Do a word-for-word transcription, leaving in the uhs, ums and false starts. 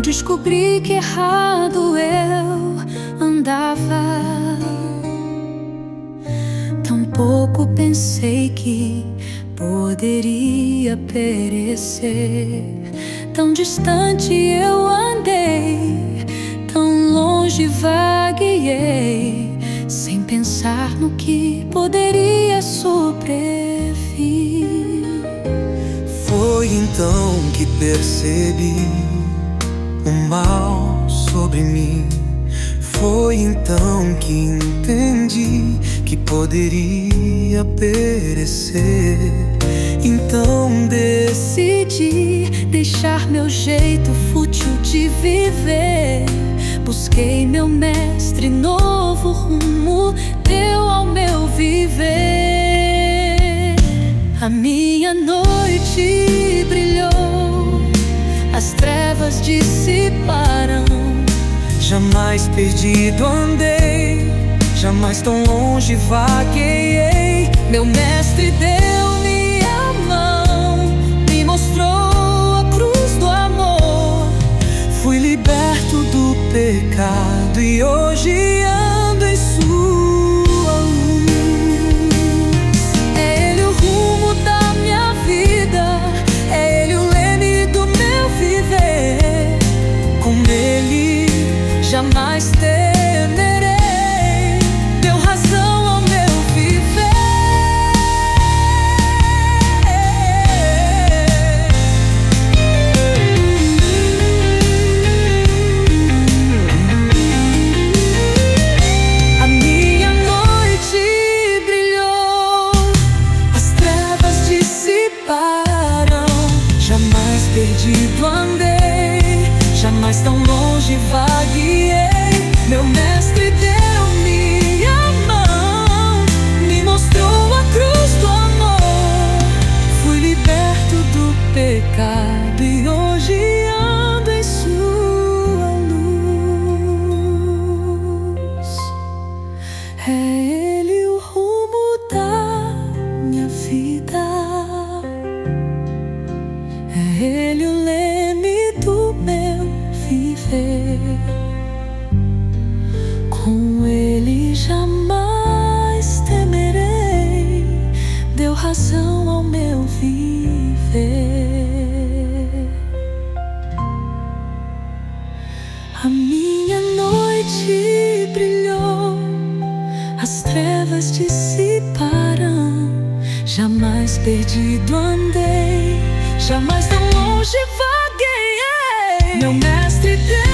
descobri que errado eu andava. Tampouco pensei que poderia perecer. Tão distante eu andei, tão longe vagueei, sem pensar no que poderia sobrevir. Foi então que percebi o mal sobre mim. Foi então que entendi que poderia perecer. Então decidi deixar meu jeito fútil de viver. Busquei meu mestre, novo rumo deu ao meu viver. A minha noite brilhou, as trevas dissiparam. Jamais perdido andei, jamais tão longe vagueei. Meu mestre deu-me a mão, me mostrou a cruz do amor. Fui liberto do pecado e hoje ando em sua luz. É Ele o rumo da minha vida, é Ele o leme do meu viver. Com Ele jamais temerei, deu razão ao meu viver. A minha noite brilhou, as trevas dissiparam. jamais perdido Andei, jamais tão longe vagueei. Meu mestre deu-me a mão, me mostrou a cruz do amor. fui liberto do pecado E hoje ando em sua luz. É Ele o rumo da minha vida, é Ele o leme do meu viver. Com Ele jamais temerei, deu razão ao meu viver. A minha noite brilhou, as trevas dissiparam. Jamais perdido andei, jamais tão longe vagueei. Meu mestre Deus